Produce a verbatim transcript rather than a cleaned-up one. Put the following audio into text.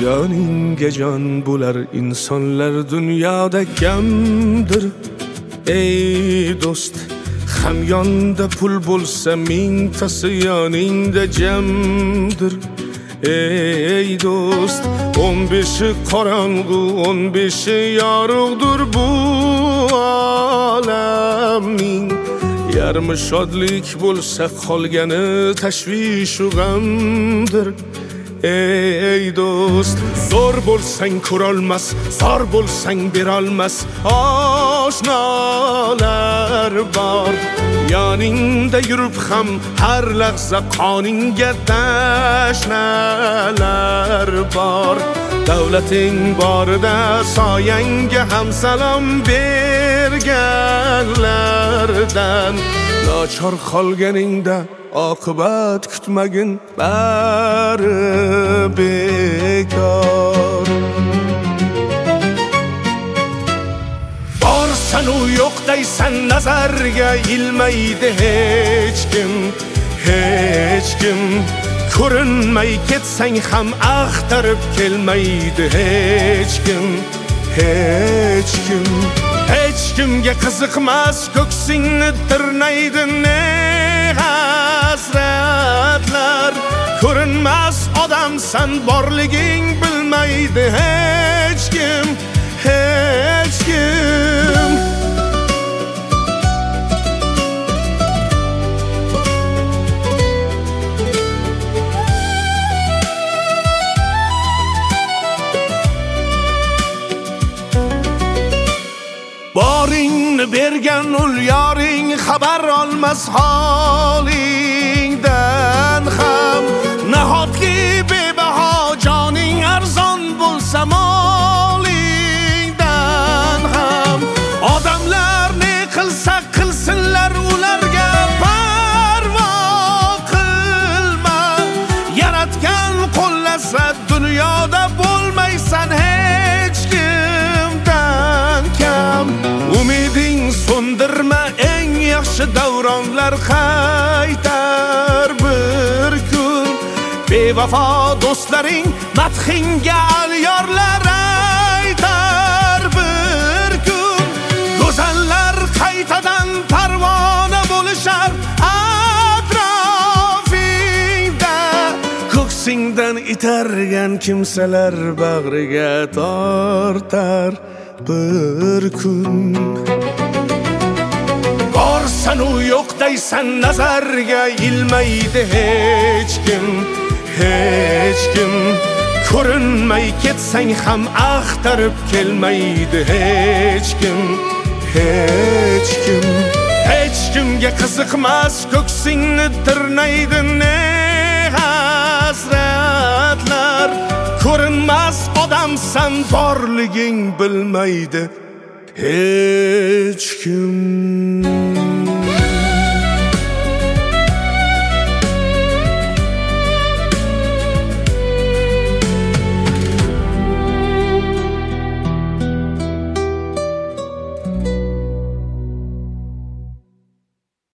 Joningga jon bo'lar insonlar dunyoda kamdir. Ey do'st, hamyonda pul bo'lsa mingtasi yoningda jamdir. Ey do'st, o'n beshi qorong'u, o'n beshi yorug'dir bu olamning. Yarmi shodlik bo'lsa qolgani tashvish u g'amdir. Ey do'st, zo'r bo'lsang ko'rolmas, zor bo'lsang berolmas oshnolar bor. Yoningda yurib ham har lahza qoningga tashnalar bor. Davlating borida soyangga ham salom berganlardan. Nochor qolganingda oqibat kutmagin, bari bekor. Borsan u yo'qdaysan nazarga ilmaydi hech kim, hech kim. Ko'rinmay ketsang ham axtarib kelmaydi hech kim, hech kim. Hech kimga qiziqmas ko'ksingni tirnaydi ne hasratlar. Ko'rinmas odamsan borliging bilmaydi hech kim, hech kim. Boringni bergan ul yoring xabar olmas holingdan ham. Nahotki bebaho joning arzon bo'lsa molingdan ham. Odamlar ne qilsa qilsinlar ularga parvo qilma. Yaratgan qo'llasa dunyoda bo'lmaysan hech kimdan kam. Umiding so'ndirma, eng yaxshi davronlar qaytar bir kun. Bevafo do'stlaring madhinga alyorlar aytar bir kun. Go'zallar qaytadan parvona bo'lishar atrofingda. Ko'ksingdan itargan kimsalar bag'riga tortar bir kun. Borsan u yo'qdaysan nazarga ilmaydi hech kim, hech kim. Ko'rinmay ketsang ham axtarib kelmaydi hech kim, hech kim. Hech kimga qiziqmas ko'ksingni tirnaydi ne hasratlar. Ko'rinmas odamsan borliging bilmaydi hech kim.